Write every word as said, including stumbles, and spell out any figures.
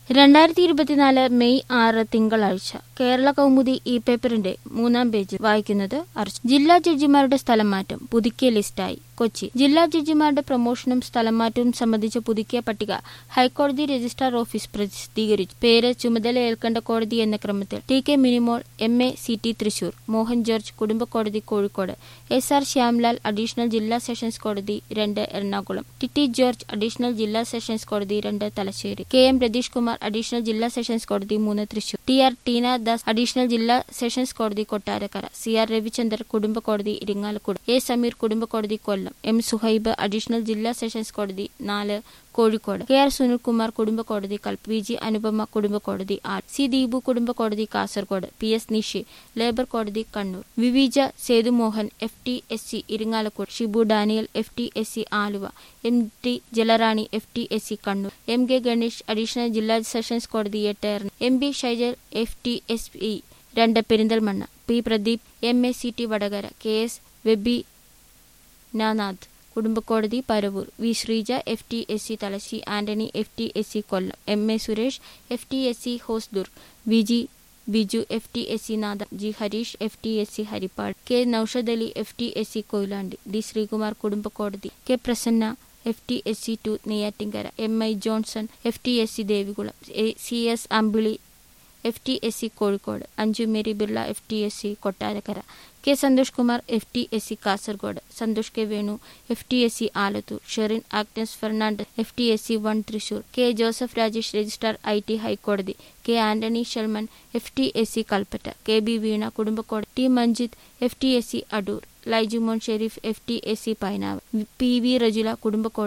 രണ്ടായിരത്തി ഇരുപത്തിനാല് മെയ് ആറ് തിങ്കളാഴ്ച കേരള കൗമുദി ഇ പേപ്പറിന്റെ മൂന്നാം പേജിൽ വായിക്കുന്നത് അർച്ച്. ജില്ലാ ജഡ്ജിമാരുടെ സ്ഥലം മാറ്റം പുതുക്കിയ ലിസ്റ്റായി. കൊച്ചി. ജില്ലാ ജഡ്ജിമാരുടെ പ്രമോഷനും സ്ഥലം മാറ്റവും സംബന്ധിച്ച പുതുക്കിയ പട്ടിക ഹൈക്കോടതി രജിസ്ട്രാർ ഓഫീസ് പ്രസിദ്ധീകരിച്ചു. പേര് ചുമതലയേൽക്കേണ്ട കോടതി എന്ന ക്രമത്തിൽ T K Minimol M A C T Thrissur, Mohan George കുടുംബ കോടതി Kozhikode, S R Shyamlal additional ജില്ലാ സെഷൻസ് കോടതി രണ്ട് Ernakulam, T T George additional ജില്ലാ സെഷൻസ് കോടതി രണ്ട് Thalassery, K M Ratheesh Kumar additional ജില്ലാ സെഷൻസ് കോടതി മൂന്ന് Thrissur, T R Teena Das additional ജില്ലാ സെഷൻസ് കോടതി കൊട്ടാരക്കര, സി ആർ രവിചന്ദർ കുടുംബ കോടതി ഇരിങ്ങാലക്കുട, എ സമീർ കുടുംബ കോടതി കൊല്ലം, എം സുഹൈബ് അഡീഷണൽ ജില്ലാ സെഷൻസ് കോടതി നാല് കോഴിക്കോട്, കെ ആർ സുനിൽകുമാർ കുടുംബ കോടതി കൽപ്പ, വി ജി അനുപമ കുടുംബ കോടതി ആർ, സി ദീപു കുടുംബ കോടതി Kasaragod, P S Nishi labour കോടതി Kannur, Vivija Sethumohan F T S C Irinjalakuda, Shibu Daniel F T S C Aluva, M T Jalarani F T S C Kannur, M K Ganesh additional ജില്ലാ സെഷൻസ് കോടതി എട്ട് M B Shaijal F T S E രണ്ട് Perinthalmanna, P Pradeep M A C T Vadakara, K S വെബി നാനാഥ് കുടുംബക്കോടതി Paravur, V Sreeja F T S C Thalassery, Antony F T S C Kollam, M A Suresh F T S C Hosdurg, V G Biju F T S C നാദ, G Harish F T S C Haripad, K Noushad Ali F T S C Koyilandy, D Sreekumar കുടുംബക്കോടതി, K Prasanna F T S C two Neyyattinkara, M I Johnson F T S C Devikulam, C S Ambili F T S C Kozhikode, Anju Mary Birla F T S C Kottarakkara, K Santhosh Kumar F T S C Kasaragod, Santhosh K Venu F T S C Alathur, Sherin Agnes Fernandez F T S C one Thrissur, K Joseph Rajesh registrar I T ഹൈക്കോടതി, K Antony Shelman F T S C Kalpetta, K B Veena കുടുംബക്കോടതി, T Manjith F T S C Adoor, Laijumon Sherif F T S C Painavu, P V Rejula കുടുംബക്കോടതി